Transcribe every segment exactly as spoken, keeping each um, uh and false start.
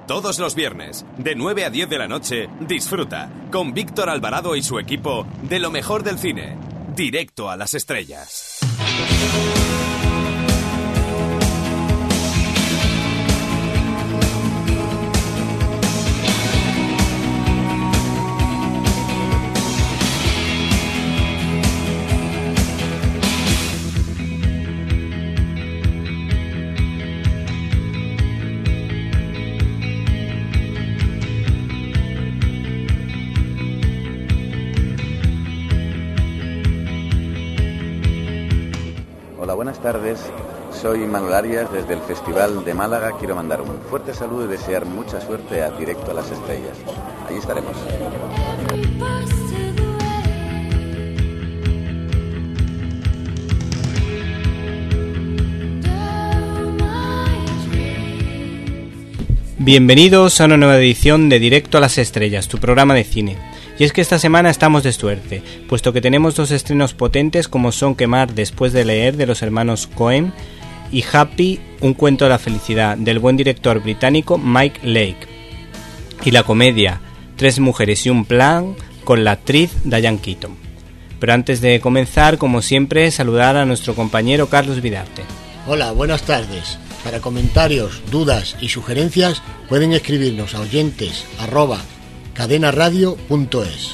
Todos los viernes, de nueve a diez de la noche, disfruta, con Víctor Alvarado y su equipo, de lo mejor del cine. Directo a las estrellas. Hola, buenas tardes. Soy Manuel Arias desde el Festival de Málaga. Quiero mandar un fuerte saludo y desear mucha suerte a Directo a las Estrellas. Allí estaremos. Bienvenidos a una nueva edición de Directo a las Estrellas, tu programa de cine. Y es que esta semana estamos de suerte, puesto que tenemos dos estrenos potentes como son Quemar después de leer, de los hermanos Coen, y Happy, un cuento de la felicidad, del buen director británico Mike Leigh. Y la comedia Tres mujeres y un plan, con la actriz Diane Keaton. Pero antes de comenzar, como siempre, saludar a nuestro compañero Carlos Vidarte. Hola, buenas tardes. Para comentarios, dudas y sugerencias pueden escribirnos a oyentes arroba cadenaradio punto es.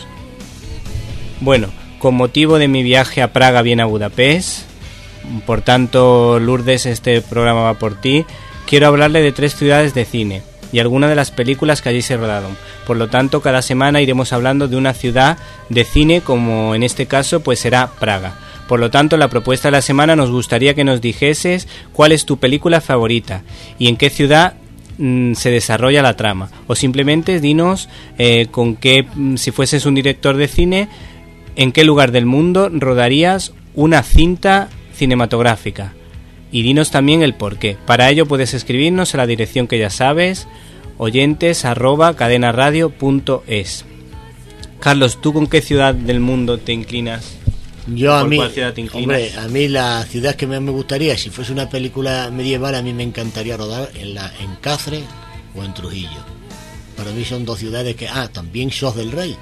Bueno, con motivo de mi viaje a Praga, Viena, Budapest, por tanto, Lourdes, este programa va por ti, quiero hablarle de tres ciudades de cine y algunas de las películas que allí se rodaron. Por lo tanto, cada semana iremos hablando de una ciudad de cine, como en este caso pues será Praga. Por lo tanto, la propuesta de la semana nos gustaría que nos dijeses cuál es tu película favorita y en qué ciudad mmm, se desarrolla la trama. O simplemente dinos eh, con qué, si fueses un director de cine, en qué lugar del mundo rodarías una cinta cinematográfica. Y dinos también el por qué. Para ello puedes escribirnos a la dirección que ya sabes, oyentes arroba cadenaradio punto es. Carlos, ¿tú con qué ciudad del mundo te inclinas? Yo a mí, hombre, a mí la ciudad que más me gustaría, si fuese una película medieval, a mí me encantaría rodar en la en Cáceres o en Trujillo. Para mí son dos ciudades que, ah, también Sos del Rey,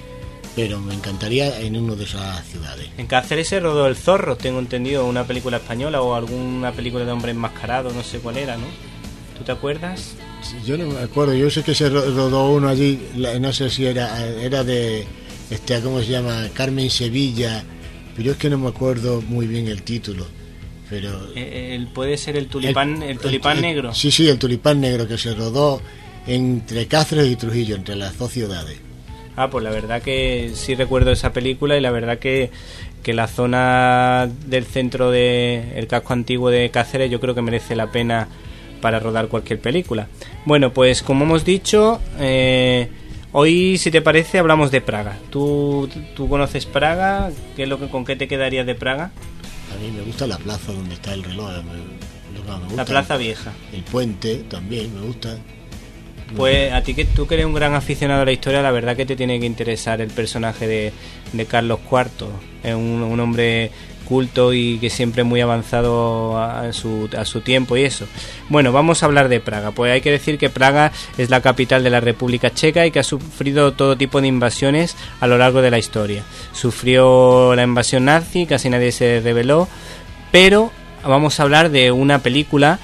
pero me encantaría en una de esas ciudades. En Cáceres se rodó El Zorro, tengo entendido, una película española o alguna película de hombre enmascarado, no sé cuál era, ¿no? ¿Tú te acuerdas? Yo no me acuerdo, yo sé que se rodó uno allí, no sé si era era de, este, ¿cómo se llama? Carmen Sevilla. Pero es que no me acuerdo muy bien el título. Pero el, puede ser el tulipán, el, el tulipán el, negro. Sí, sí, el tulipán negro, que se rodó entre Cáceres y Trujillo, entre las dos ciudades. Ah, pues la verdad que sí recuerdo esa película y la verdad que, que la zona del centro de el casco antiguo de Cáceres yo creo que merece la pena para rodar cualquier película. Bueno, pues como hemos dicho, eh, hoy, si te parece, hablamos de Praga. ¿Tú, tú conoces Praga? ¿Qué es lo que, ¿Con qué te quedarías de Praga? A mí me gusta la plaza donde está el reloj. Me, me gusta la plaza vieja. El puente también me gusta. Pues a ti, que tú que eres un gran aficionado a la historia, la verdad que te tiene que interesar el personaje de, de Carlos cuarto. Es un, un hombre culto y que siempre muy avanzado a su, a su tiempo y eso. Bueno, vamos a hablar de Praga. Pues hay que decir que Praga es la capital de la República Checa y que ha sufrido todo tipo de invasiones a lo largo de la historia. Sufrió la invasión nazi, casi nadie se rebeló, pero vamos a hablar de una película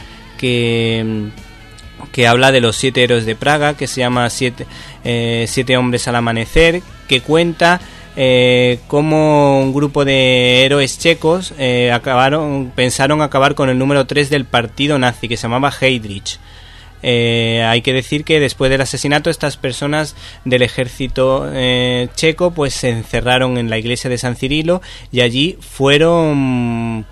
que, que habla de los siete héroes de Praga, que se llama Siete, eh, siete hombres al amanecer, que cuenta Eh, como un grupo de héroes checos eh, acabaron pensaron acabar con el número tres del partido nazi, que se llamaba Heydrich. Eh, hay que decir que después del asesinato, estas personas del ejército eh, checo pues se encerraron en la iglesia de San Cirilo y allí fueron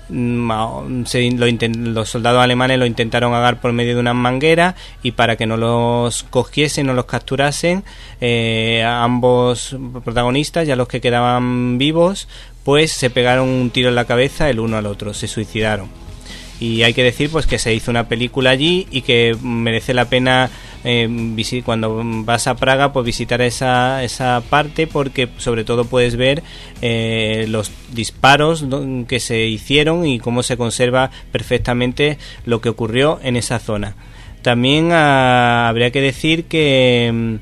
Se, lo intent, los soldados alemanes lo intentaron agarrar por medio de una manguera y para que no los cogiesen, no los capturasen, eh, ambos protagonistas, ya los que quedaban vivos, pues se pegaron un tiro en la cabeza el uno al otro, se suicidaron. Y hay que decir pues que se hizo una película allí y que merece la pena eh, visit- cuando vas a Praga pues visitar esa, esa parte, porque sobre todo puedes ver eh, los disparos que se hicieron y cómo se conserva perfectamente lo que ocurrió en esa zona. También a, habría que decir que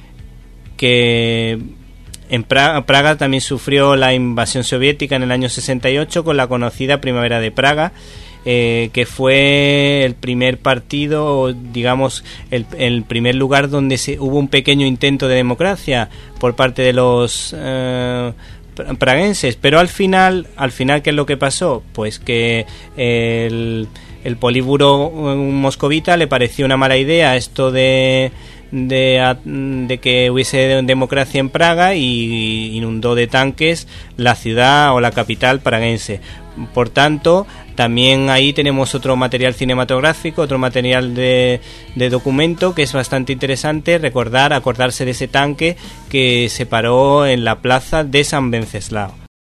que en Praga, Praga también sufrió la invasión soviética en el año sesenta y ocho con la conocida Primavera de Praga, eh, que fue el primer partido, digamos, el, el primer lugar donde se, hubo un pequeño intento de democracia por parte de los eh, praguenses, pero al final, al final ¿qué es lo que pasó? Pues que el, el políburo moscovita le pareció una mala idea esto de De, de que hubiese democracia en Praga y inundó de tanques la ciudad o la capital praguense. Por tanto, también ahí tenemos otro material cinematográfico, otro material de, de documento que es bastante interesante recordar, acordarse de ese tanque que se paró en la plaza de San Venceslao.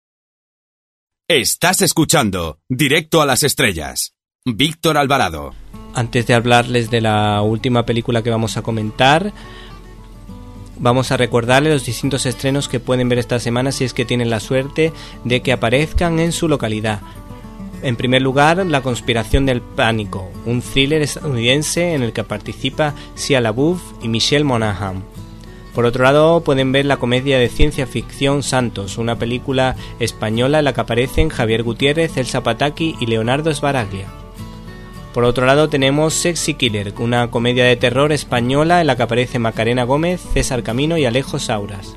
Estás escuchando Directo a las Estrellas. Víctor Alvarado. Antes de hablarles de la última película que vamos a comentar, vamos a recordarles los distintos estrenos que pueden ver esta semana si es que tienen la suerte de que aparezcan en su localidad. En primer lugar, La conspiración del pánico, un thriller estadounidense en el que participa Shia LaBeouf y Michelle Monaghan. Por otro lado, pueden ver la comedia de ciencia ficción Santos, una película española en la que aparecen Javier Gutiérrez, Elsa Pataky y Leonardo Sbaraglia. Por otro lado tenemos Sexy Killer, una comedia de terror española en la que aparece Macarena Gómez, César Camino y Alejo Sauras.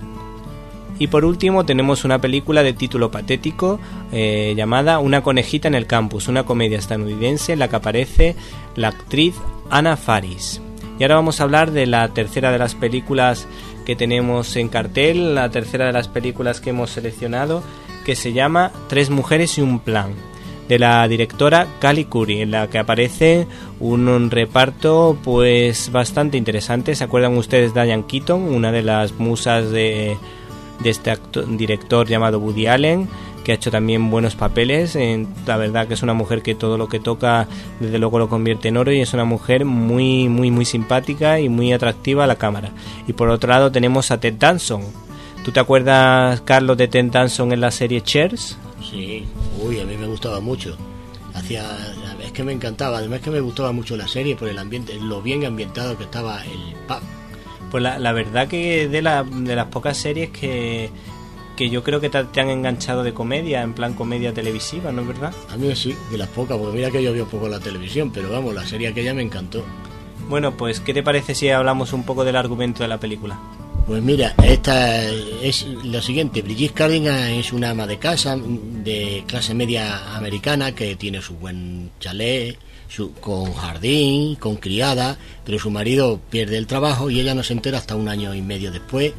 Y por último tenemos una película de título patético eh, llamada Una conejita en el campus, una comedia estadounidense en la que aparece la actriz Anna Faris. Y ahora vamos a hablar de la tercera de las películas que tenemos en cartel, la tercera de las películas que hemos seleccionado, que se llama Tres mujeres y un plan, de la directora Callie Curry, en la que aparece un, un reparto pues bastante interesante. ¿Se acuerdan ustedes de Diane Keaton, una de las musas de, de este actor, director llamado Woody Allen, que ha hecho también buenos papeles? En, la verdad que es una mujer que todo lo que toca desde luego lo convierte en oro, y es una mujer muy muy muy simpática y muy atractiva a la cámara. Y por otro lado tenemos a Ted Danson. ¿Tú te acuerdas, Carlos, de Ted Danson en la serie Cheers? Sí, uy, a mí me gustaba mucho. Hacía, es que me encantaba, además que me gustaba mucho la serie por el ambiente, lo bien ambientado que estaba el pub. Pues la, la verdad que de, la, de las pocas series que, que yo creo que te, te han enganchado de comedia, en plan comedia televisiva, ¿no es verdad? A mí sí, de las pocas, porque mira que yo veo poco la televisión, pero vamos, la serie aquella me encantó. Bueno, pues ¿qué te parece si hablamos un poco del argumento de la película? Pues mira, esta es lo siguiente. Brigitte Cardigan es una ama de casa de clase media americana que tiene su buen chalet, su, con jardín, con criada, pero su marido pierde el trabajo y ella no se entera hasta un año y medio después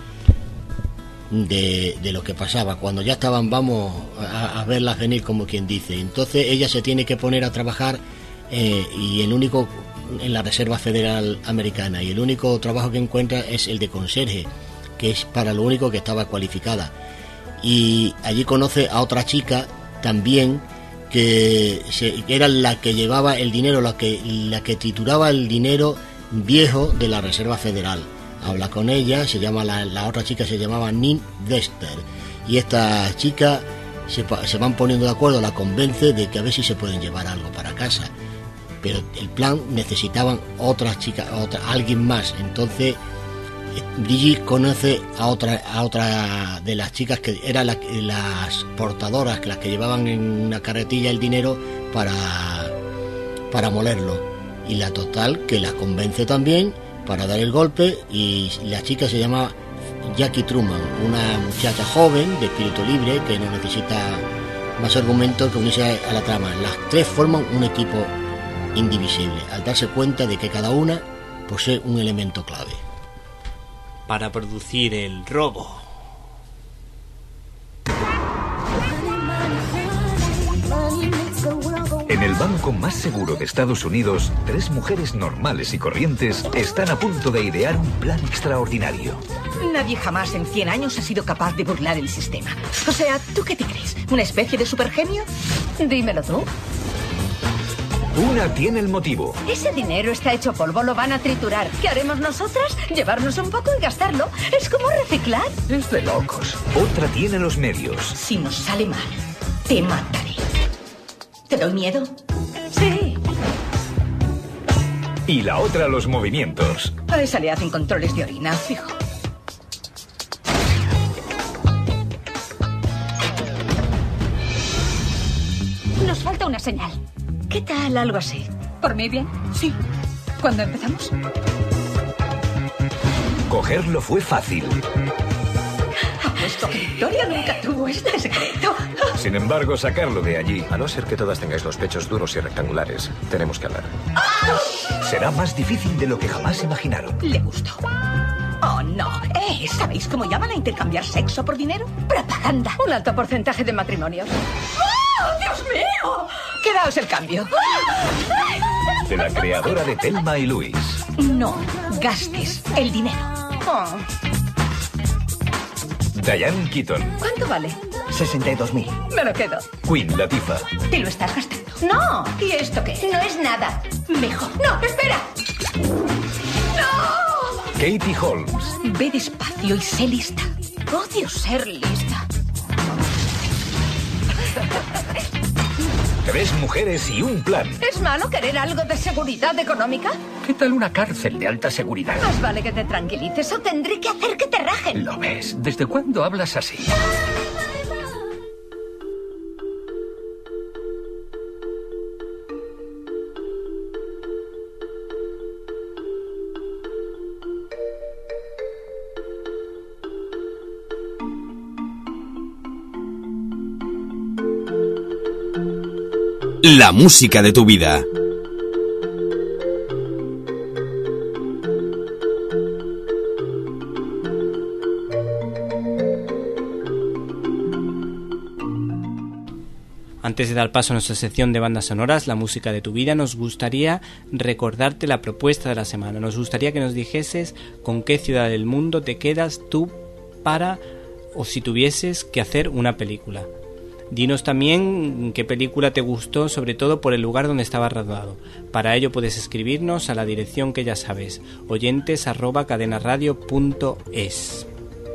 de, de lo que pasaba, cuando ya estaban, vamos, a, a verlas venir, como quien dice. Entonces ella se tiene que poner a trabajar eh, y el único... en la Reserva Federal Americana, y el único trabajo que encuentra es el de conserje, que es para lo único que estaba cualificada. Y allí conoce a otra chica también que, se, que era la que llevaba el dinero, la que, la que trituraba el dinero viejo de la Reserva Federal. Habla con ella, se llama la, la otra chica se llamaba Nin Dexter, y esta chica se, se van poniendo de acuerdo, la convence de que a ver si se pueden llevar algo para casa. Pero el plan necesitaban otras chicas, otra, alguien más. Entonces Brigitte conoce a otra a otra de las chicas que eran la, las portadoras, las que llevaban en una carretilla el dinero para para molerlo. Y la total que la convence también para dar el golpe, y la chica se llama Jackie Truman, una muchacha joven de espíritu libre que no necesita más argumentos que unirse a la trama. Las tres forman un equipo indivisible, al darse cuenta de que cada una posee un elemento clave para producir el robo. En el banco más seguro de Estados Unidos, tres mujeres normales y corrientes están a punto de idear un plan extraordinario. Nadie jamás en cien años ha sido capaz de burlar el sistema. O sea, ¿tú qué te crees? ¿Una especie de supergenio? Dímelo tú. Una tiene el motivo. Ese dinero está hecho polvo, lo van a triturar. ¿Qué haremos nosotras? Llevarnos un poco y gastarlo. Es como reciclar. Es de locos. Otra tiene los medios. Si nos sale mal, te mataré. ¿Te doy miedo? Sí. y la otra los movimientos. A esa le hacen controles de orina, fijo. Nos falta una señal. ¿Qué tal algo así? ¿Por mí bien? Sí. ¿Cuándo empezamos? Cogerlo fue fácil. Apuesto que Victoria nunca tuvo este secreto. Sin embargo, sacarlo de allí A no ser que todas tengáis los pechos duros y rectangulares, tenemos que hablar. será más difícil de lo que jamás imaginaron. Le gustó. Oh, no. Eh, ¿sabéis cómo llaman a intercambiar sexo por dinero? Propaganda. Un alto porcentaje de matrimonios. ¡Oh, Dios mío! Quedaos el cambio. De la creadora de Thelma y Luis. No gastes el dinero. Oh. Diane Keaton. ¿Cuánto vale? sesenta y dos mil. Me lo quedo. Queen Latifah. Te lo estás gastando. ¡No! ¿Y esto qué? No es nada. Mejor. ¡No, espera! Katie Holmes. Ve despacio y sé lista. Odio ser lista. Tres mujeres y un plan. ¿Es malo querer algo de seguridad económica? ¿Qué tal una cárcel de alta seguridad? Más vale que te tranquilices o tendré que hacer que te rajen. ¿Lo ves? ¿Desde cuándo hablas así? La música de tu vida. Antes de dar paso a nuestra sección de bandas sonoras, la música de tu vida, nos gustaría recordarte la propuesta de la semana. Nos gustaría que nos dijeses con qué ciudad del mundo te quedas tú para, o si tuvieses que hacer una película. Dinos también qué película te gustó, sobre todo por el lugar donde estaba rodado. Para ello puedes escribirnos a la dirección que ya sabes, oyentes arroba cadenaradio punto es.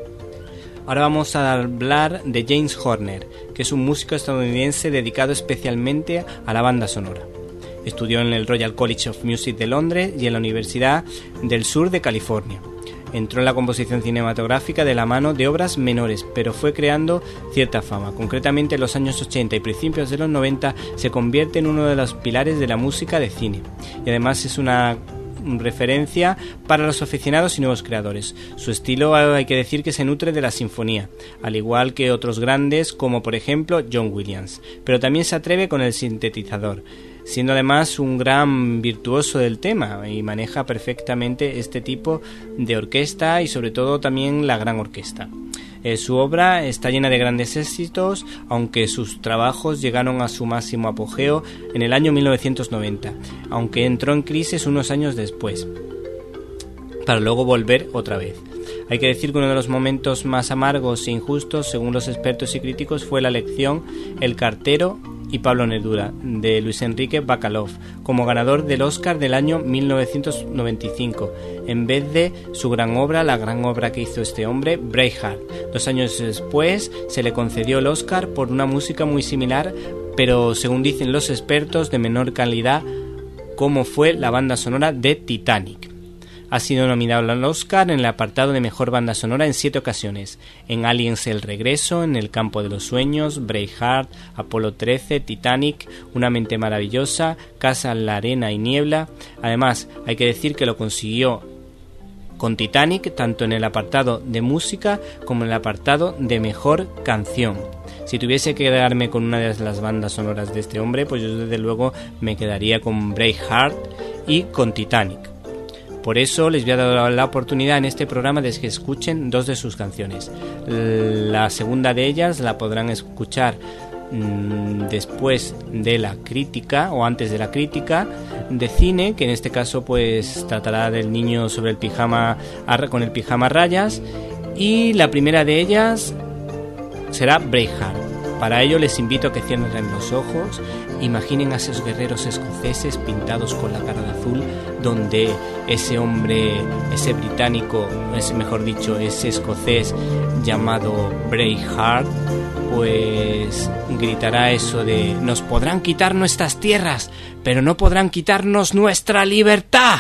Ahora vamos a hablar de James Horner, que es un músico estadounidense dedicado especialmente a la banda sonora. Estudió en el Royal College of Music de Londres y en la Universidad del Sur de California. Entró en la composición cinematográfica de la mano de obras menores, pero fue creando cierta fama. Concretamente en los años ochenta y principios de los noventa se convierte en uno de los pilares de la música de cine. Y además es una referencia para los aficionados y nuevos creadores. Su estilo, hay que decir, que se nutre de la sinfonía, al igual que otros grandes como por ejemplo John Williams, pero también se atreve con el sintetizador, siendo además un gran virtuoso del tema y maneja perfectamente este tipo de orquesta y sobre todo también la gran orquesta. Eh, su obra está llena de grandes éxitos, aunque sus trabajos llegaron a su máximo apogeo en el año mil novecientos noventa, aunque entró en crisis unos años después, para luego volver otra vez. Hay que decir que uno de los momentos más amargos e injustos, según los expertos y críticos, fue la elección El cartero y Pablo Neruda, de Luis Enrique Bacalov, como ganador del Oscar del año mil novecientos noventa y cinco, en vez de su gran obra, la gran obra que hizo este hombre, Braveheart. Dos años después se le concedió el Oscar por una música muy similar, pero según dicen los expertos, de menor calidad, como fue la banda sonora de Titanic. Ha sido nominado al Oscar en el apartado de Mejor Banda Sonora en siete ocasiones: en Aliens El Regreso, en El Campo de los Sueños, Braveheart, Apolo trece, Titanic, Una Mente Maravillosa, Casa en la Arena y Niebla. Además, hay que decir que lo consiguió con Titanic tanto en el apartado de música como en el apartado de Mejor Canción. Si tuviese que quedarme con una de las bandas sonoras de este hombre, pues yo desde luego me quedaría con Braveheart y con Titanic. Por eso les voy a dar la oportunidad en este programa de que escuchen dos de sus canciones. La segunda de ellas la podrán escuchar mmm, después de la crítica o antes de la crítica de cine, que en este caso pues tratará del niño sobre el pijama con el pijama a rayas, y la primera de ellas será Braveheart. Para ello les invito a que cierren los ojos, imaginen a esos guerreros escoceses pintados con la cara de azul, donde ese hombre, ese británico, ese, mejor dicho, ese escocés llamado Braveheart, pues gritará eso de: nos podrán quitar nuestras tierras, pero no podrán quitarnos nuestra libertad.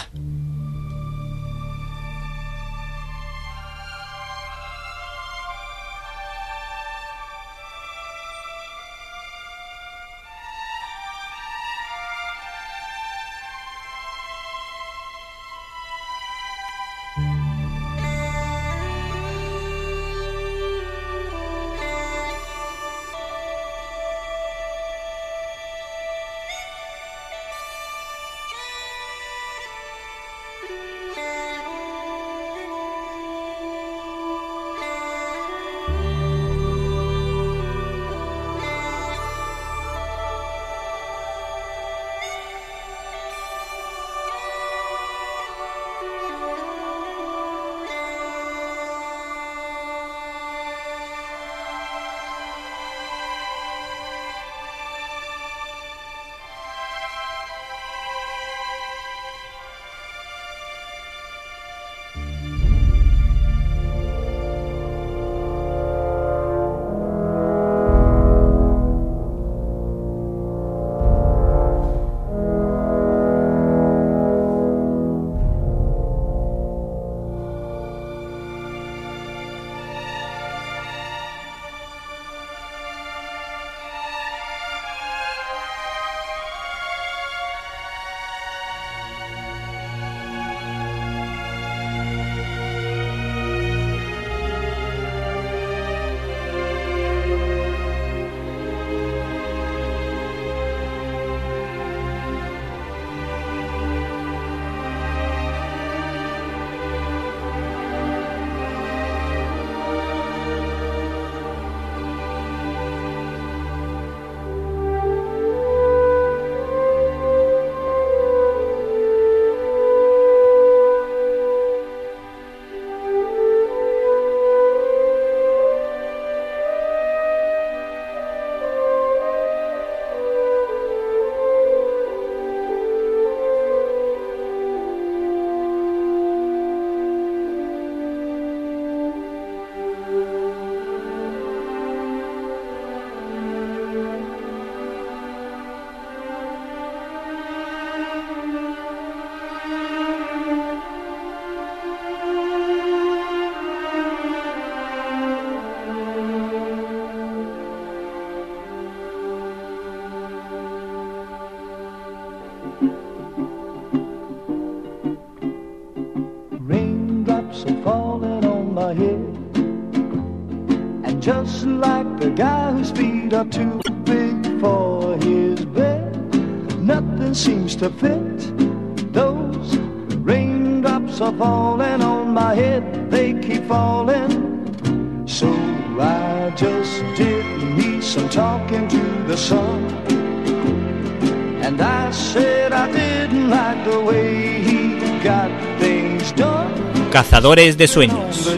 Just like the guy whose feet are too big for his bed, nothing seems to fit. Those raindrops are falling on my head, they keep falling. So I just did me some talking to the sun, and I said I didn't like the way he got things done. Cazadores de sueños.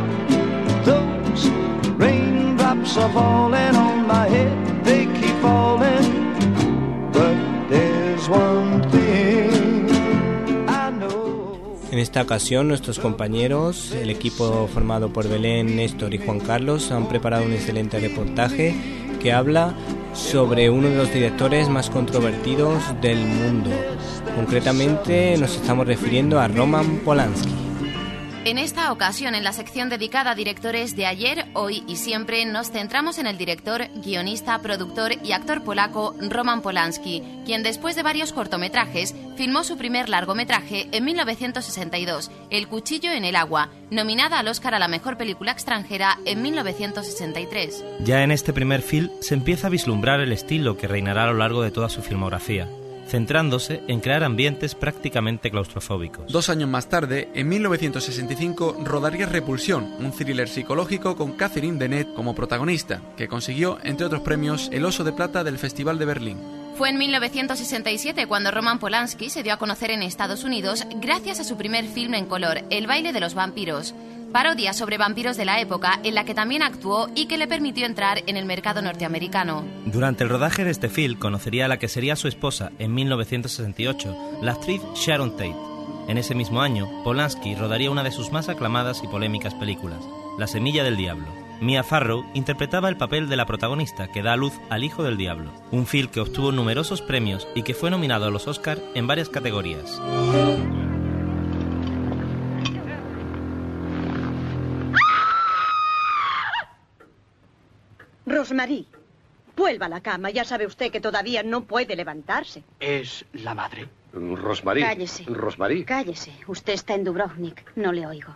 Are falling on my head, they keep falling, but there's one thing I know. En esta ocasión nuestros compañeros, el equipo formado por Belén, Néstor y Juan Carlos, han preparado un excelente reportaje que habla sobre uno de los directores más controvertidos del mundo. Concretamente nos estamos refiriendo a Roman Polanski. En esta ocasión, en la sección dedicada a directores de ayer, hoy y siempre, nos centramos en el director, guionista, productor y actor polaco Roman Polanski, quien después de varios cortometrajes filmó su primer largometraje en mil novecientos sesenta y dos, El cuchillo en el agua, nominada al Oscar a la mejor película extranjera en mil novecientos sesenta y tres. Ya en este primer film se empieza a vislumbrar el estilo que reinará a lo largo de toda su filmografía, centrándose en crear ambientes prácticamente claustrofóbicos. Dos años más tarde, en mil novecientos sesenta y cinco, rodaría Repulsión, un thriller psicológico con Catherine Deneuve como protagonista, que consiguió, entre otros premios, el Oso de Plata del Festival de Berlín. Fue en mil novecientos sesenta y siete cuando Roman Polanski se dio a conocer en Estados Unidos gracias a su primer film en color, El baile de los vampiros. parodia sobre vampiros de la época en la que también actuó y que le permitió entrar en el mercado norteamericano. Durante el rodaje de este film conocería a la que sería su esposa en mil novecientos sesenta y ocho, la actriz Sharon Tate. En ese mismo año, Polanski rodaría una de sus más aclamadas y polémicas películas, La semilla del diablo. Mia Farrow interpretaba el papel de la protagonista que da a luz al hijo del diablo, un film que obtuvo numerosos premios y que fue nominado a los Oscar en varias categorías. Rosmarie, vuelva a la cama. Ya sabe usted que todavía no puede levantarse. Es la madre. Rosmarie. Cállese. Rosmarie. Cállese. Usted está en Dubrovnik. No le oigo.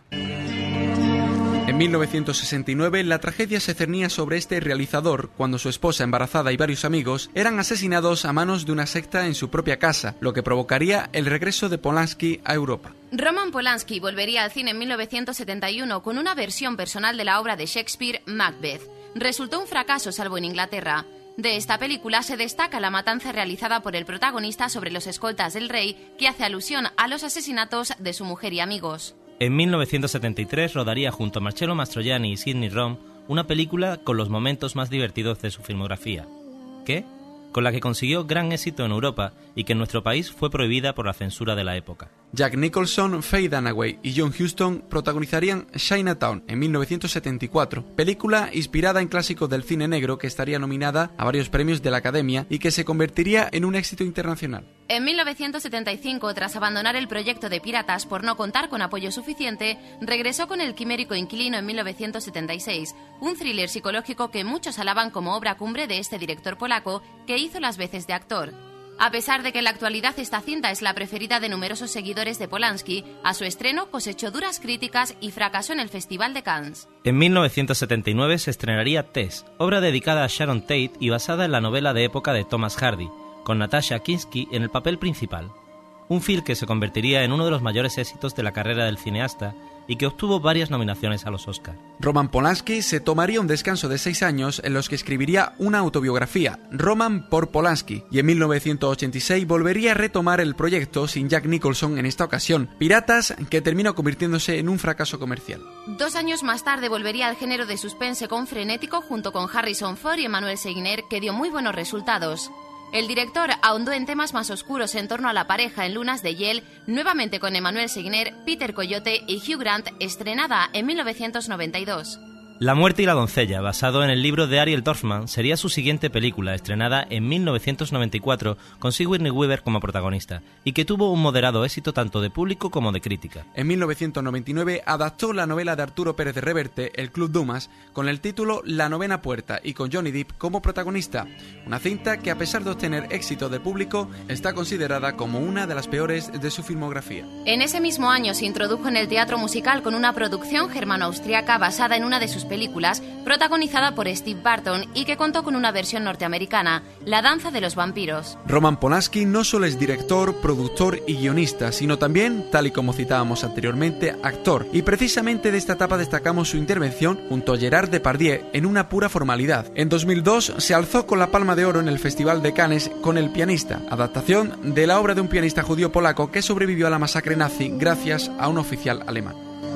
En mil novecientos sesenta y nueve, la tragedia se cernía sobre este realizador cuando su esposa embarazada y varios amigos eran asesinados a manos de una secta en su propia casa, lo que provocaría el regreso de Polanski a Europa. Roman Polanski volvería al cine en mil novecientos setenta y uno con una versión personal de la obra de Shakespeare, Macbeth. Resultó un fracaso salvo en Inglaterra. De esta película se destaca la matanza realizada por el protagonista sobre los escoltas del rey, que hace alusión a los asesinatos de su mujer y amigos. En mil novecientos setenta y tres rodaría junto a Marcello Mastroianni y Sidney Rom una película con los momentos más divertidos de su filmografía, ¿Qué? con la que consiguió gran éxito en Europa y que en nuestro país fue prohibida por la censura de la época. Jack Nicholson, Faye Dunaway y John Huston protagonizarían Chinatown en mil novecientos setenta y cuatro, película inspirada en clásicos del cine negro que estaría nominada a varios premios de la Academia y que se convertiría en un éxito internacional. En mil novecientos setenta y cinco, tras abandonar el proyecto de Piratas por no contar con apoyo suficiente, regresó con El quimérico inquilino en mil novecientos setenta y seis, un thriller psicológico que muchos alaban como obra cumbre de este director polaco que hizo las veces de actor. A pesar de que en la actualidad esta cinta es la preferida de numerosos seguidores de Polanski, a su estreno cosechó duras críticas y fracasó en el Festival de Cannes. En mil novecientos setenta y nueve se estrenaría Tess, obra dedicada a Sharon Tate y basada en la novela de época de Thomas Hardy, con Natasha Kinski en el papel principal. Un film que se convertiría en uno de los mayores éxitos de la carrera del cineasta y que obtuvo varias nominaciones a los Oscar. Roman Polanski se tomaría un descanso de seis años en los que escribiría una autobiografía, Roman por Polanski, y en mil novecientos ochenta y seis volvería a retomar el proyecto sin Jack Nicholson en esta ocasión, Piratas, que terminó convirtiéndose en un fracaso comercial. Dos años más tarde volvería al género de suspense con Frenético junto con Harrison Ford y Emmanuel Seigner, que dio muy buenos resultados. El director ahondó en temas más oscuros en torno a la pareja en Lunas de Hiel, nuevamente con Emmanuel Seigner, Peter Coyote y Hugh Grant, estrenada en mil novecientos noventa y dos. La muerte y la doncella, basado en el libro de Ariel Dorfman, sería su siguiente película, estrenada en mil novecientos noventa y cuatro con Sigourney Weaver como protagonista, y que tuvo un moderado éxito tanto de público como de crítica. En mil novecientos noventa y nueve adaptó la novela de Arturo Pérez de Reverte, El Club Dumas, con el título La novena puerta y con Johnny Depp como protagonista, una cinta que a pesar de obtener éxito de público, está considerada como una de las peores de su filmografía. En ese mismo año se introdujo en el teatro musical con una producción germano-austriaca basada en una de sus películas, protagonizada por Steve Barton y que contó con una versión norteamericana, La danza de los vampiros. Roman Polanski no solo es director, productor y guionista, sino también, tal y como citábamos anteriormente, actor. Y precisamente de esta etapa destacamos su intervención junto a Gerard Depardieu en Una pura formalidad. En dos mil dos se alzó con la Palma de Oro en el Festival de Cannes con El pianista, adaptación de la obra de un pianista judío polaco que sobrevivió a la masacre nazi gracias a un oficial alemán.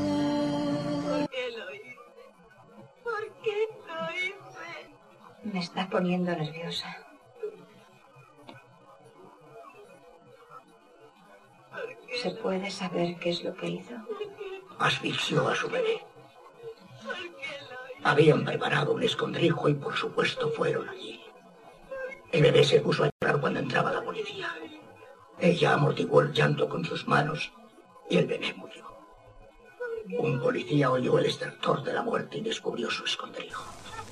Me está poniendo nerviosa. ¿Se puede saber qué es lo que hizo? Asfixió a su bebé. Habían preparado un escondrijo y por supuesto fueron allí. El bebé se puso a llorar cuando entraba la policía. Ella amortiguó el llanto con sus manos y el bebé murió. Un policía oyó el estertor de la muerte y descubrió su escondrijo.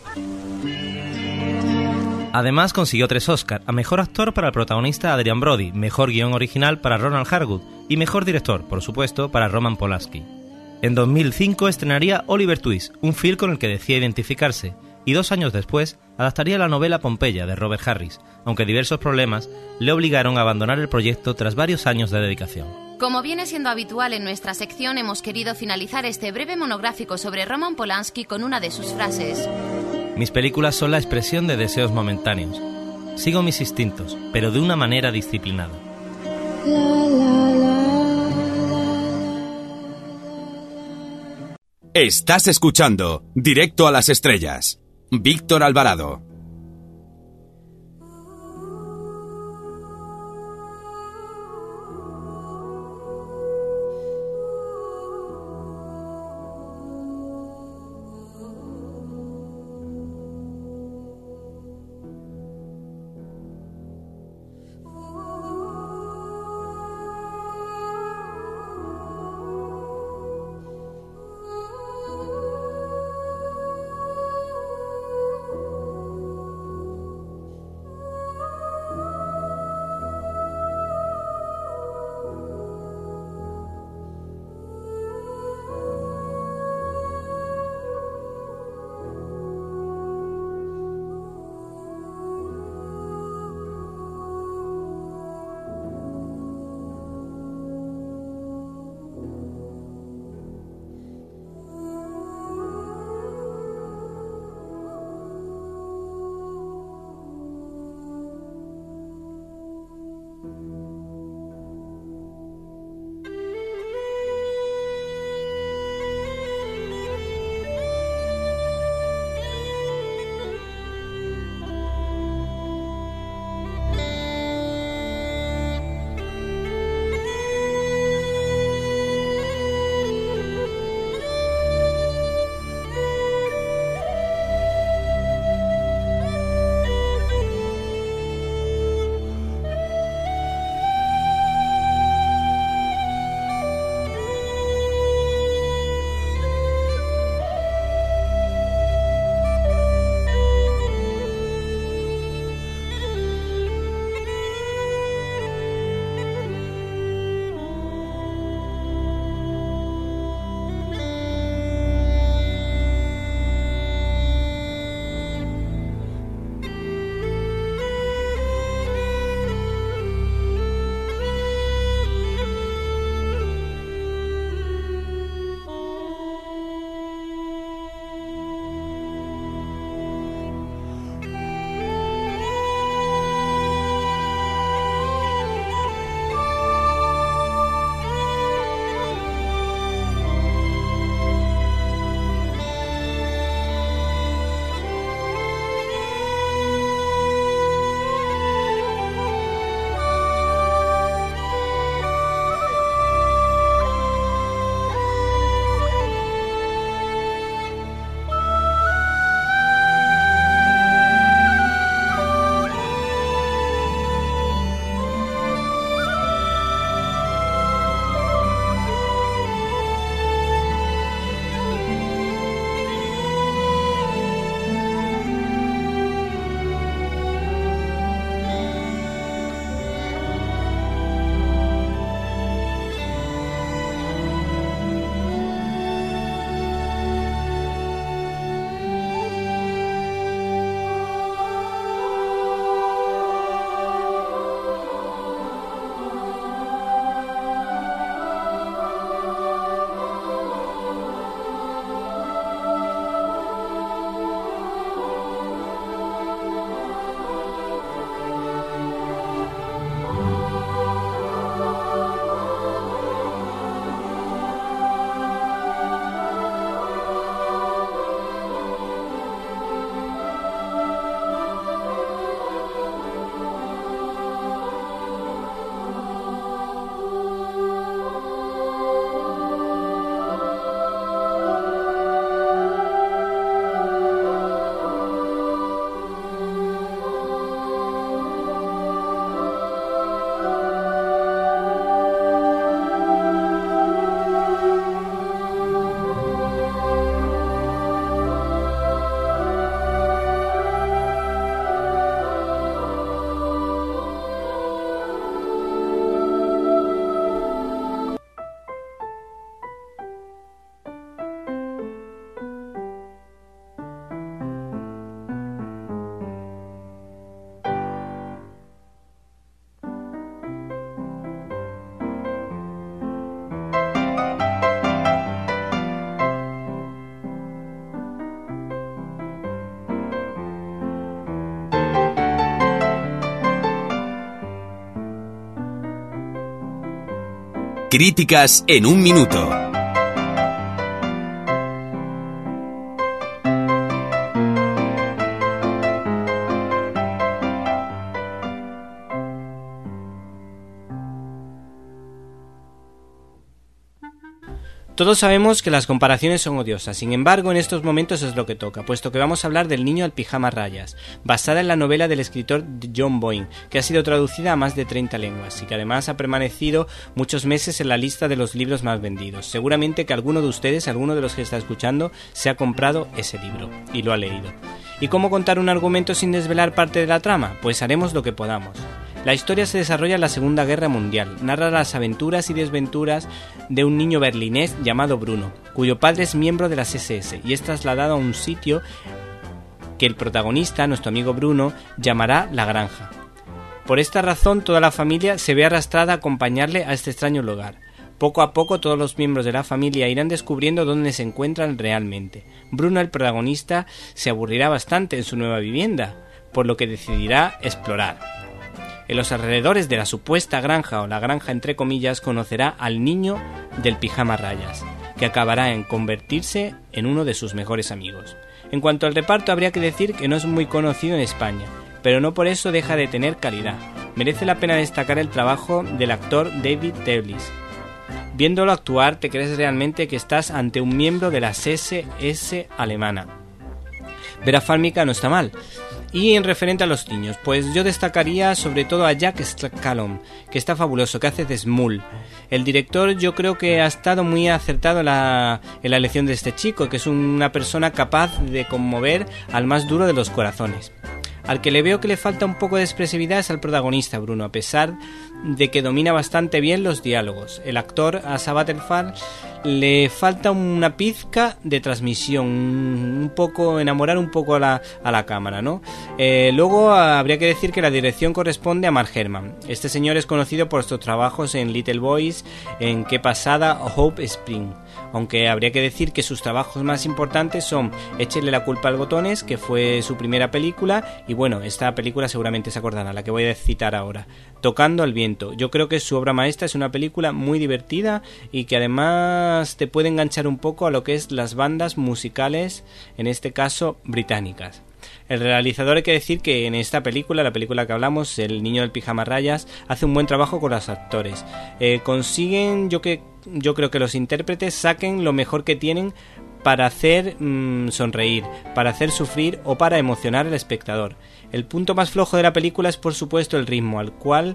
Además consiguió tres Oscar, a Mejor Actor para el protagonista Adrian Brody, Mejor Guión Original para Ronald Harwood y Mejor Director, por supuesto, para Roman Polanski. En dos mil cinco estrenaría Oliver Twist, un film con el que decía identificarse, y dos años después adaptaría la novela Pompeya de Robert Harris, aunque diversos problemas le obligaron a abandonar el proyecto tras varios años de dedicación. Como viene siendo habitual en nuestra sección, hemos querido finalizar este breve monográfico sobre Roman Polanski con una de sus frases. Mis películas son la expresión de deseos momentáneos. Sigo mis instintos, pero de una manera disciplinada. Estás escuchando Directo a las Estrellas. Víctor Alvarado. Críticas en un minuto. Todos sabemos que las comparaciones son odiosas, sin embargo en estos momentos es lo que toca, puesto que vamos a hablar del Niño al pijama rayas, basada en la novela del escritor John Boyne, que ha sido traducida a más de treinta lenguas y que además ha permanecido muchos meses en la lista de los libros más vendidos. Seguramente que alguno de ustedes, alguno de los que está escuchando, se ha comprado ese libro y lo ha leído. ¿Y cómo contar un argumento sin desvelar parte de la trama? Pues haremos lo que podamos. La historia se desarrolla en la Segunda Guerra Mundial, narra las aventuras y desventuras de un niño berlinés llamado Bruno, cuyo padre es miembro de las ese ese y es trasladado a un sitio que el protagonista, nuestro amigo Bruno, llamará La Granja. Por esta razón toda la familia se ve arrastrada a acompañarle a este extraño lugar. Poco a poco todos los miembros de la familia irán descubriendo dónde se encuentran realmente. Bruno, el protagonista, se aburrirá bastante en su nueva vivienda, por lo que decidirá explorar. En los alrededores de la supuesta granja o la granja entre comillas conocerá al niño del pijama rayas, que acabará en convertirse en uno de sus mejores amigos. En cuanto al reparto habría que decir que no es muy conocido en España, pero no por eso deja de tener calidad. Merece la pena destacar el trabajo del actor David Teulis. Viéndolo actuar te crees realmente que estás ante un miembro de la ese ese alemana. Vera Farmiga no está mal. Y en referente a los niños, pues yo destacaría sobre todo a Jack Skellum, que está fabuloso, que hace de Smul. El director yo creo que ha estado muy acertado en la, en la elección de este chico, que es una persona capaz de conmover al más duro de los corazones. Al que le veo que le falta un poco de expresividad es al protagonista, Bruno, a pesar de que domina bastante bien los diálogos. El actor, Asa Butterfield, le falta una pizca de transmisión, un poco, enamorar un poco a la, a la cámara, ¿no? Eh, luego habría que decir que la dirección corresponde a Mark Herman. Este señor es conocido por sus trabajos en Little Boys, en Qué pasada o Hope Spring. Aunque habría que decir que sus trabajos más importantes son Échele la culpa al botones, que fue su primera película, y bueno, esta película seguramente se acordará, la que voy a citar ahora, Tocando al viento. Yo creo que su obra maestra, es una película muy divertida y que además te puede enganchar un poco a lo que es las bandas musicales, en este caso británicas. El realizador, hay que decir que en esta película, la película que hablamos, El niño del pijama rayas, hace un buen trabajo con los actores. Eh, consiguen, yo que yo creo que los intérpretes saquen lo mejor que tienen para hacer mmm, sonreír, para hacer sufrir o para emocionar al espectador. El punto más flojo de la película es por supuesto el ritmo, al cual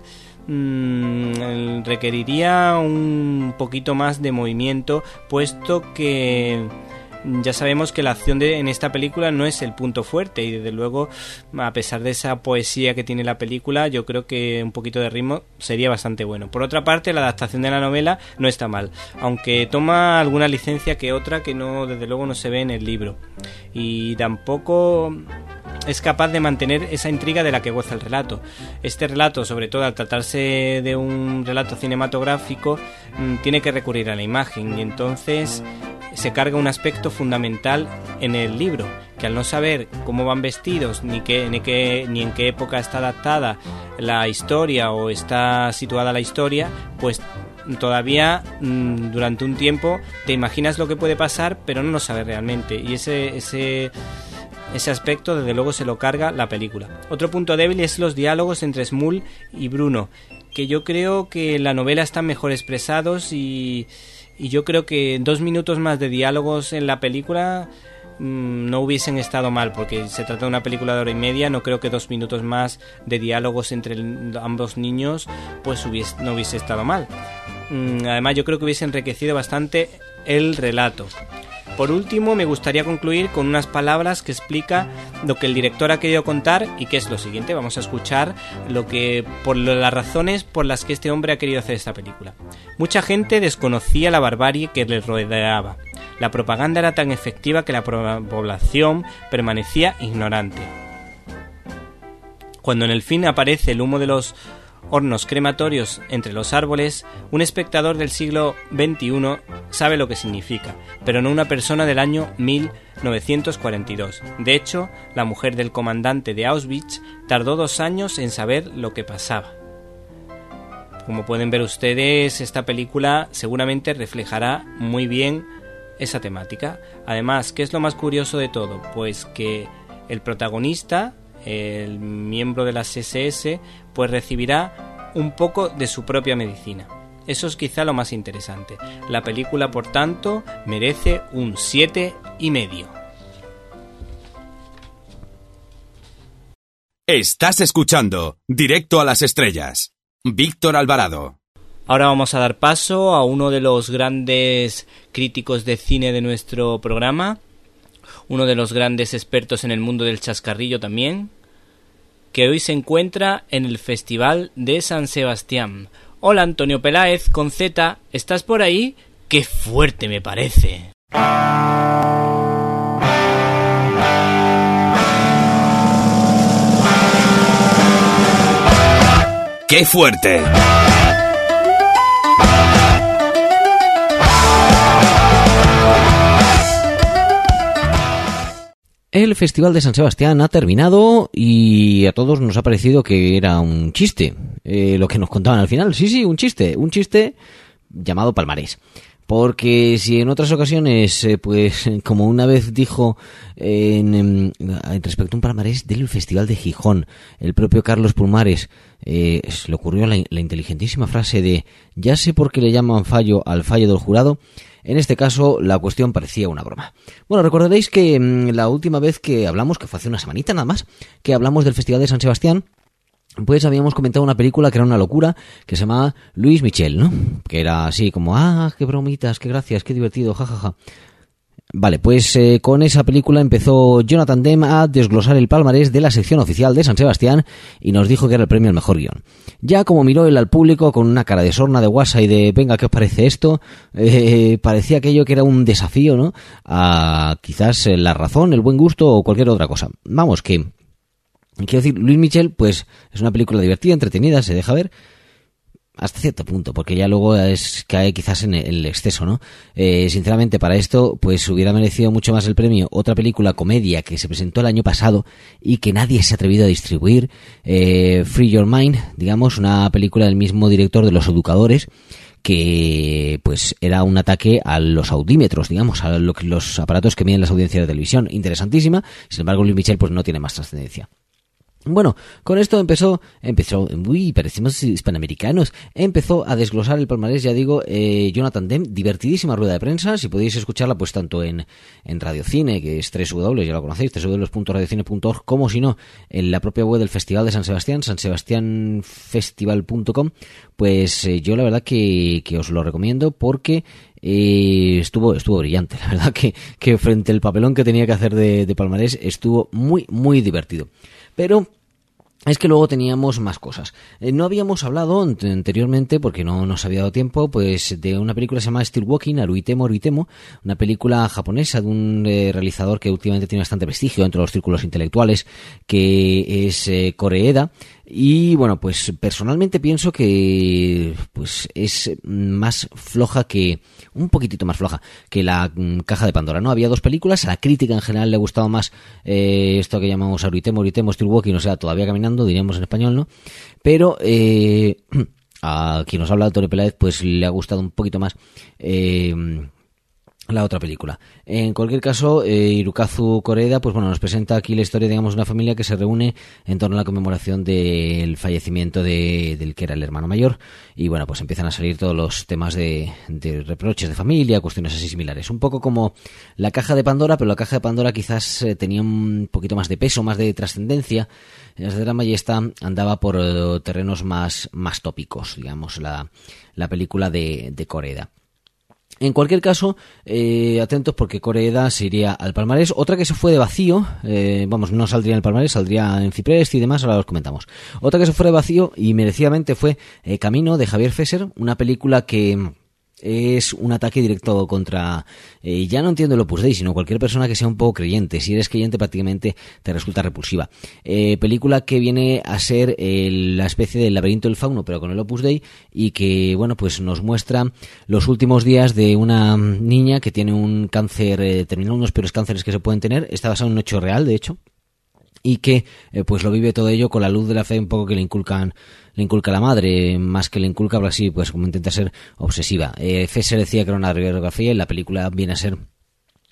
mmm, requeriría un poquito más de movimiento, puesto que ya sabemos que la acción de, en esta película no es el punto fuerte y desde luego, a pesar de esa poesía que tiene la película, yo creo que un poquito de ritmo sería bastante bueno. Por otra parte, la adaptación de la novela no está mal, aunque toma alguna licencia que otra que no, desde luego no se ve en el libro, y tampoco es capaz de mantener esa intriga de la que goza el relato. Este relato, sobre todo al tratarse de un relato cinematográfico, tiene que recurrir a la imagen y entonces se carga un aspecto fundamental en el libro, que al no saber cómo van vestidos ni, qué, ni, qué, ni en qué época está adaptada la historia o está situada la historia, pues todavía mmm, durante un tiempo te imaginas lo que puede pasar, pero no lo sabes realmente, y ese, ese, ese aspecto desde luego se lo carga la película. Otro punto débil es los diálogos entre Smul y Bruno, que yo creo que en la novela están mejor expresados y Y yo creo que dos minutos más de diálogos en la película mmm, no hubiesen estado mal, porque se trata de una película de hora y media. No creo que dos minutos más de diálogos entre el, ambos niños pues hubiese, no hubiese estado mal. Mm, además yo creo que hubiese enriquecido bastante el relato. Por último, me gustaría concluir con unas palabras que explica lo que el director ha querido contar y que es lo siguiente. Vamos a escuchar lo que por las razones por las que este hombre ha querido hacer esta película. Mucha gente desconocía la barbarie que le rodeaba. La propaganda era tan efectiva que la población permanecía ignorante. Cuando en el fin aparece el humo de los hornos crematorios entre los árboles, un espectador del siglo veintiuno sabe lo que significa, pero no una persona del año mil novecientos cuarenta y dos. De hecho, la mujer del comandante de Auschwitz tardó dos años en saber lo que pasaba. Como pueden ver ustedes, esta película seguramente reflejará muy bien esa temática. Además, ¿qué es lo más curioso de todo? Pues que el protagonista, el miembro de las ese ese, pues recibirá un poco de su propia medicina. Eso es quizá lo más interesante. La película, por tanto, merece un siete y medio. Estás escuchando Directo a las Estrellas. Víctor Alvarado. Ahora vamos a dar paso a uno de los grandes críticos de cine de nuestro programa, uno de los grandes expertos en el mundo del chascarrillo también, que hoy se encuentra en el Festival de San Sebastián. Hola Antonio Peláez, con Z, ¿estás por ahí? ¡Qué fuerte me parece! ¡Qué fuerte! El Festival de San Sebastián ha terminado y a todos nos ha parecido que era un chiste, eh, lo que nos contaban al final. Sí, sí, un chiste, un chiste llamado palmarés. Porque si en otras ocasiones, eh, pues como una vez dijo eh, en, en, respecto a un palmarés del Festival de Gijón, el propio Carlos Pulmares, eh, le ocurrió la, la inteligentísima frase de ya sé por qué le llaman fallo al fallo del jurado. En este caso, la cuestión parecía una broma. Bueno, recordaréis que mmm, la última vez que hablamos, que fue hace una semanita nada más, que hablamos del Festival de San Sebastián, pues habíamos comentado una película que era una locura, que se llamaba Louis Michel, ¿no? Que era así como, ah, qué bromitas, qué gracias, qué divertido, jajaja. Ja, ja. Vale, pues eh, con esa película empezó Jonathan Demme a desglosar el palmarés de la sección oficial de San Sebastián y nos dijo que era el premio al mejor guión. Ya como miró él al público con una cara de sorna, de guasa y de venga, ¿qué os parece esto? Eh, parecía aquello que era un desafío, ¿no? A quizás eh, la razón, el buen gusto o cualquier otra cosa. Vamos, que quiero decir, Louis Michel, pues es una película divertida, entretenida, se deja ver hasta cierto punto, porque ya luego es cae quizás en el exceso, ¿no? Eh, sinceramente, para esto, pues hubiera merecido mucho más el premio otra película comedia que se presentó el año pasado y que nadie se ha atrevido a distribuir, eh, Free Your Mind, digamos, una película del mismo director de Los Educadores, que pues era un ataque a los audímetros, digamos, a lo que, los aparatos que miden las audiencias de televisión. Interesantísima, sin embargo, Louis Michel pues no tiene más trascendencia. Bueno, con esto empezó, empezó, uy, parecemos hispanoamericanos, empezó a desglosar el palmarés, ya digo, eh, Jonathan Demme, divertidísima rueda de prensa, si podéis escucharla pues tanto en, en Radio Cine, que es doble u doble u doble u, ya lo conocéis, doble u doble u doble u punto radio cine punto org, como si no, en la propia web del Festival de San Sebastián, san sebastián festival punto com, pues eh, yo la verdad que, que os lo recomiendo porque Eh, estuvo estuvo brillante, la verdad que, que frente al papelón que tenía que hacer de, de palmarés estuvo muy muy divertido. Pero es que luego teníamos más cosas. Eh, no habíamos hablado anteriormente, porque no nos había dado tiempo, pues de una película que se llama Still Walking, Aruitemo, Aruitemo, una película japonesa de un eh, realizador que últimamente tiene bastante prestigio entre los círculos intelectuales, que es eh, Koreeda. Y bueno, pues personalmente pienso que pues es más floja que, un poquitito más floja que la mm, Caja de Pandora, ¿no? Había dos películas, a la crítica en general le gustaba más eh, esto que llamamos Aruitemo, Aruitemo, Still Walking, o sea, todavía caminando, diríamos en español, ¿no? Pero eh, a quien nos habla Antonio Peláez, pues le ha gustado un poquito más eh, la otra película. En cualquier caso, eh, Hirokazu Koreeda, pues bueno, nos presenta aquí la historia, digamos, de una familia que se reúne en torno a la conmemoración del fallecimiento de, del que era el hermano mayor, y bueno, pues empiezan a salir todos los temas de, de reproches de familia, cuestiones así similares. Un poco como la Caja de Pandora, pero la Caja de Pandora quizás eh, tenía un poquito más de peso, más de trascendencia. La de drama y esta andaba por uh, terrenos más, más tópicos, digamos, la, la película de, de Koreeda. En cualquier caso, eh, atentos porque Koreeda se iría al palmarés. Otra que se fue de vacío, eh, vamos, no saldría en el palmarés, saldría en Ciprest y demás, ahora los comentamos. Otra que se fue de vacío y merecidamente fue eh, Camino, de Javier Fesser, una película que es un ataque directo contra, eh, ya no entiendo el Opus Dei, sino cualquier persona que sea un poco creyente. Si eres creyente prácticamente te resulta repulsiva. Eh, película que viene a ser eh, la especie del laberinto del fauno, pero con el Opus Dei, y que, bueno, pues nos muestra los últimos días de una niña que tiene un cáncer, eh, terminó unos peores cánceres que se pueden tener. Está basado en un hecho real, de hecho, y que eh, pues lo vive todo ello con la luz de la fe un poco que le inculcan le inculca la madre, más que le inculca, pero así pues como intenta ser obsesiva. eh, Fesser decía que era una radiografía y la película viene a ser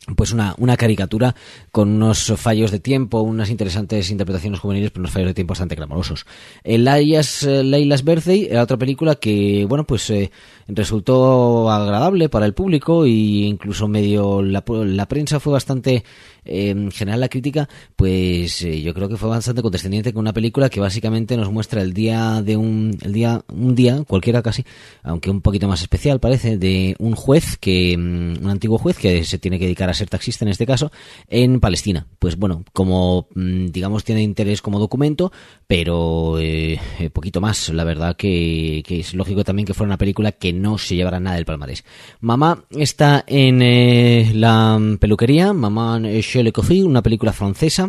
pues una, una caricatura con unos fallos de tiempo, unas interesantes interpretaciones juveniles, pero unos fallos de tiempo bastante clamorosos. El Laila's, Laila's Birthday era otra película que, bueno, pues eh, resultó agradable para el público, e incluso medio la, la prensa fue bastante, eh, en general la crítica, pues eh, yo creo que fue bastante condescendiente con una película que básicamente nos muestra el día de un, el día, un día, cualquiera casi, aunque un poquito más especial parece, de un juez que, un antiguo juez que se tiene que dedicar a ser taxista en este caso, en Palestina. Pues bueno, como digamos tiene interés como documento, pero eh, poquito más. La verdad que, que es lógico también que fuera una película que no se llevara nada del palmarés. Mamá está en eh, la peluquería, Mamá chez le coiffeur, una película francesa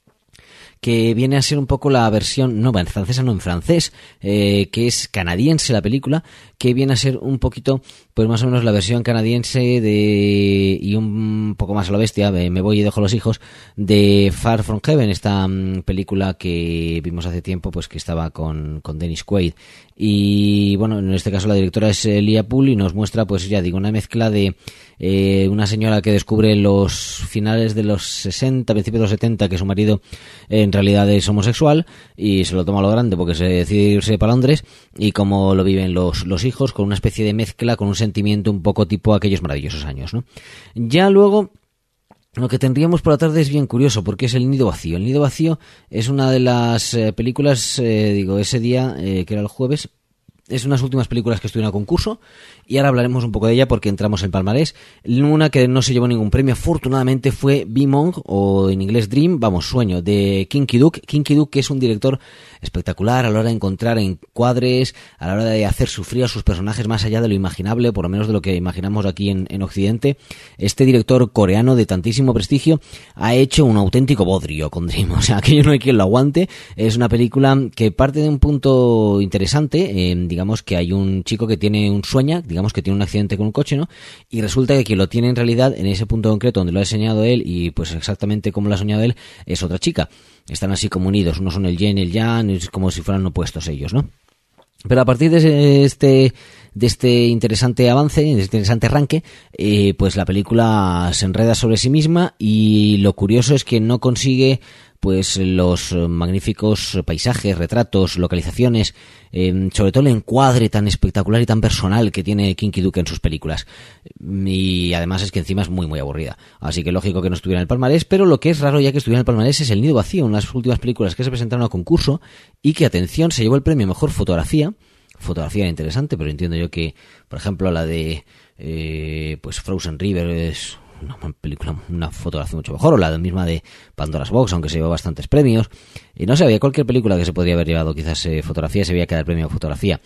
que viene a ser un poco la versión, no, en francesa no, en francés, eh, que es canadiense la película, que viene a ser un poquito, pues más o menos la versión canadiense de, y un poco más a lo bestia, me voy y dejo los hijos, de Far From Heaven, esta um, película que vimos hace tiempo, pues que estaba con, con Dennis Quaid. Y bueno, en este caso la directora es Lia Poole y nos muestra, pues ya digo, una mezcla de eh, una señora que descubre en los finales de los sesenta, principios de los setenta, que su marido eh, en realidad es homosexual y se lo toma a lo grande porque se decide irse para Londres, y cómo lo viven los, los hijos, con una especie de mezcla, con un sentimiento un poco tipo aquellos maravillosos años, ¿no? Ya luego lo que tendríamos por la tarde es bien curioso, porque es El nido vacío. El nido vacío es una de las eh, películas, eh, digo, ese día, eh, que era el jueves, es unas últimas películas que estuvieron a concurso, y ahora hablaremos un poco de ella porque entramos en palmarés. Una que no se llevó ningún premio, afortunadamente, fue Bimong, o en inglés Dream, vamos, Sueño, de Kim Ki-duk. Kim Ki-duk, que es un director espectacular a la hora de encontrar encuadres, a la hora de hacer sufrir a sus personajes más allá de lo imaginable, por lo menos de lo que imaginamos aquí en, en Occidente. Este director coreano de tantísimo prestigio ha hecho un auténtico bodrio con Dream, o sea, aquello no hay quien lo aguante. Es una película que parte de un punto interesante, eh, digamos que hay un chico que tiene un sueño, digamos que tiene un accidente con un coche, ¿no? Y resulta que quien lo tiene en realidad, en ese punto concreto donde lo ha diseñado él, y pues exactamente como lo ha soñado él, es otra chica. Están así como unidos, unos son el yin y el yang, es como si fueran opuestos ellos, ¿no? Pero a partir de este de este interesante avance, de este interesante arranque, eh, pues la película se enreda sobre sí misma, y lo curioso es que no consigue pues los magníficos paisajes, retratos, localizaciones, eh, sobre todo el encuadre tan espectacular y tan personal que tiene Kim Ki-duk en sus películas. Y además es que encima es muy muy aburrida, así que lógico que no estuviera en el palmarés. Pero lo que es raro ya que estuviera en el palmarés es El nido vacío, una de las últimas películas que se presentaron a concurso y que, atención, se llevó el premio a Mejor Fotografía. Fotografía interesante, pero entiendo yo que, por ejemplo, la de eh, pues Frozen River es una película, una fotografía mucho mejor, o la misma de Pandora's Box, aunque se llevó bastantes premios. Y no sé, había cualquier película que se podría haber llevado quizás eh, fotografía, se veía que era el premio de fotografía.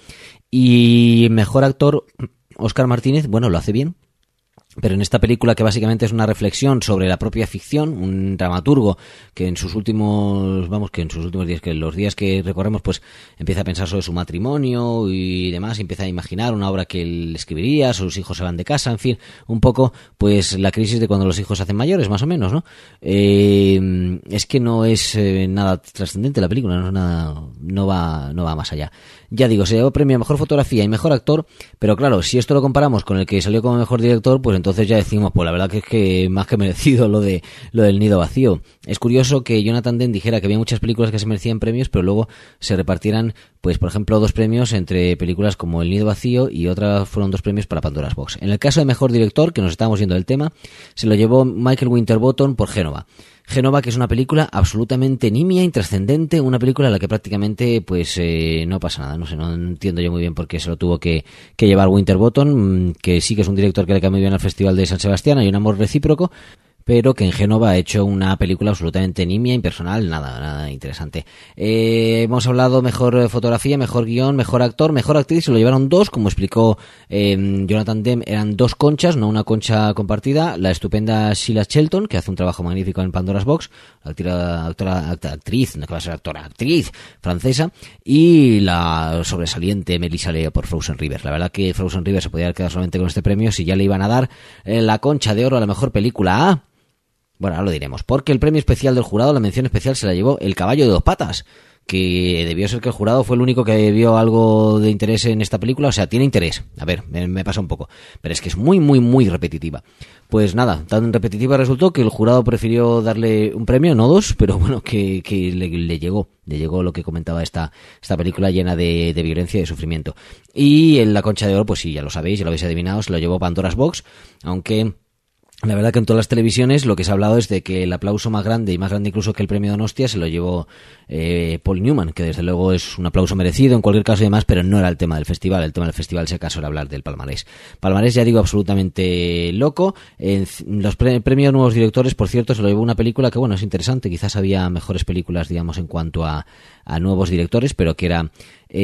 Y mejor actor, Óscar Martínez, bueno, lo hace bien, pero en esta película, que básicamente es una reflexión sobre la propia ficción, un dramaturgo que en sus últimos, vamos, que en sus últimos días, que los días que recorremos, pues empieza a pensar sobre su matrimonio y demás, y empieza a imaginar una obra que él escribiría, sus hijos se van de casa, en fin, un poco, pues la crisis de cuando los hijos se hacen mayores, más o menos, ¿no? Eh, es que no es eh, nada trascendente la película, no es nada, no va, no va más allá. Ya digo, se llevó premio a Mejor Fotografía y Mejor Actor, pero claro, si esto lo comparamos con el que salió como Mejor Director, pues entonces ya decimos, pues la verdad que es que más que merecido lo de lo del nido vacío. Es curioso que Jonathan Demme dijera que había muchas películas que se merecían premios, pero luego se repartieran, pues por ejemplo, dos premios entre películas como El nido vacío, y otra fueron dos premios para Pandora's Box. En el caso de Mejor Director, que nos estábamos yendo del tema, se lo llevó Michael Winterbottom por Génova. Génova, que es una película absolutamente nimia, intrascendente, una película en la que prácticamente pues eh, no pasa nada, no sé, no entiendo yo muy bien por qué se lo tuvo que, que llevar Winterbottom, que sí que es un director que le cae muy bien al Festival de San Sebastián, hay un amor recíproco, pero que en Génova ha hecho una película absolutamente nimia, impersonal, nada, nada interesante. Eh, hemos hablado mejor fotografía, mejor guión, mejor actor, mejor actriz, se lo llevaron dos, como explicó eh, Jonathan Demme, eran dos conchas, no una concha compartida, la estupenda Sheila Shelton, que hace un trabajo magnífico en Pandora's Box, actora, actora, actriz, no que va a ser actora, actriz francesa, y la sobresaliente Melissa Leo por Frozen River. La verdad que Frozen River se podía haber quedado solamente con este premio si ya le iban a dar eh, la concha de oro a la mejor película A. Bueno, ahora lo diremos, porque el premio especial del jurado, la mención especial, se la llevó El caballo de dos patas, que debió ser que el jurado fue el único que vio algo de interés en esta película. O sea, tiene interés. A ver, me, me pasa un poco. Pero es que es muy, muy, muy repetitiva. Pues nada, tan repetitiva resultó que el jurado prefirió darle un premio, no dos, pero bueno, que, que le, le llegó. Le llegó lo que comentaba esta, esta película llena de, de violencia y de sufrimiento. Y en la Concha de Oro, pues sí, ya lo sabéis, ya lo habéis adivinado, se lo llevó Pandora's Box, aunque... La verdad que en todas las televisiones lo que se ha hablado es de que el aplauso más grande, y más grande incluso que el premio Donostia, se lo llevó eh, Paul Newman, que desde luego es un aplauso merecido en cualquier caso y demás, pero no era el tema del festival. El tema del festival, si acaso, era hablar del palmarés. Palmarés, ya digo, absolutamente loco. En los pre premios Nuevos Directores, por cierto, se lo llevó una película que, bueno, es interesante. Quizás había mejores películas, digamos, en cuanto a, a nuevos directores, pero que era...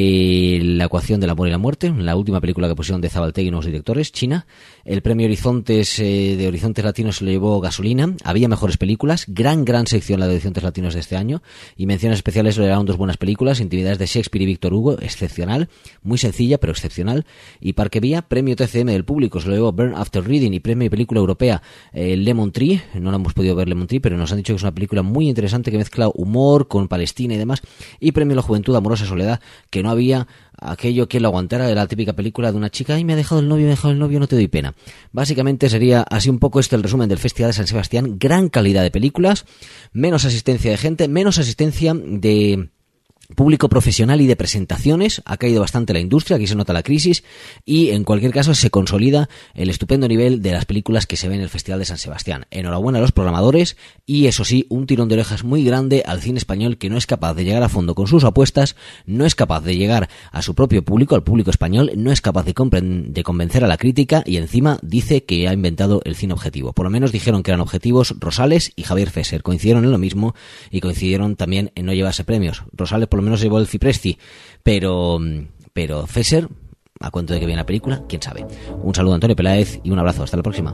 Eh, la ecuación del amor y la muerte, la última película que pusieron de Zabaltegui y nuevos directores, China. El premio Horizontes eh, de Horizontes Latinos se lo llevó Gasolina. Había mejores películas, gran gran sección la de Horizontes Latinos de este año, y menciones especiales se lo llevaron dos buenas películas, Intimidades de Shakespeare y Víctor Hugo, excepcional, muy sencilla pero excepcional. Y Parque Vía, premio T C M del público, se lo llevó Burn After Reading, y premio película europea eh, Lemon Tree. No la hemos podido ver Lemon Tree, pero nos han dicho que es una película muy interesante que mezcla humor con Palestina y demás. Y premio La Juventud, Amorosa Soledad, que no había aquello que lo aguantara, de la típica película de una chica, ay, me ha dejado el novio, me ha dejado el novio, no te doy pena. Básicamente sería así un poco este el resumen del Festival de San Sebastián. Gran calidad de películas, menos asistencia de gente, menos asistencia de público profesional y de presentaciones. Ha caído bastante la industria, aquí se nota la crisis, y en cualquier caso se consolida el estupendo nivel de las películas que se ven en el Festival de San Sebastián. Enhorabuena a los programadores, y eso sí, un tirón de orejas muy grande al cine español, que no es capaz de llegar a fondo con sus apuestas, no es capaz de llegar a su propio público, al público español, no es capaz de, de convencer a la crítica, y encima dice que ha inventado el cine objetivo. Por lo menos dijeron que eran objetivos Rosales y Javier Fesser, coincidieron en lo mismo, y coincidieron también en no llevarse premios. Rosales por lo menos llevó el Cipresti, pero pero Fesser, a cuento de que viene la película, quién sabe. Un saludo a Antonio Peláez y un abrazo, hasta la próxima.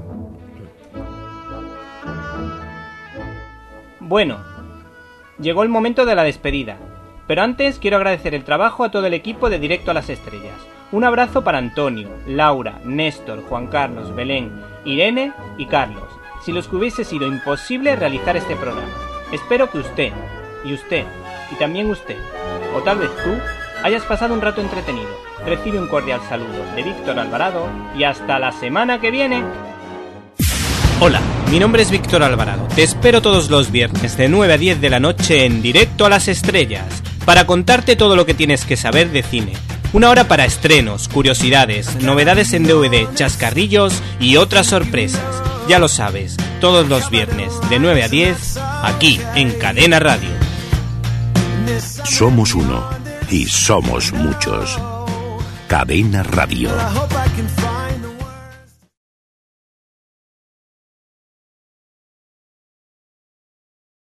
Bueno, llegó el momento de la despedida, pero antes quiero agradecer el trabajo a todo el equipo de Directo a las Estrellas. Un abrazo para Antonio, Laura, Néstor, Juan Carlos, Belén, Irene y Carlos, sin los que hubiese sido imposible realizar este programa. Espero que usted, y usted, y también usted, o tal vez tú, hayas pasado un rato entretenido. Recibe un cordial saludo de Víctor Alvarado y hasta la semana que viene. Hola, mi nombre es Víctor Alvarado. Te espero todos los viernes de nueve a diez de la noche en Directo a las Estrellas para contarte todo lo que tienes que saber de cine. Una hora para estrenos, curiosidades, novedades en D V D, chascarrillos y otras sorpresas. Ya lo sabes, todos los viernes de nueve a diez, aquí en Cadena Radio. Somos uno y somos muchos. Cadena Radio.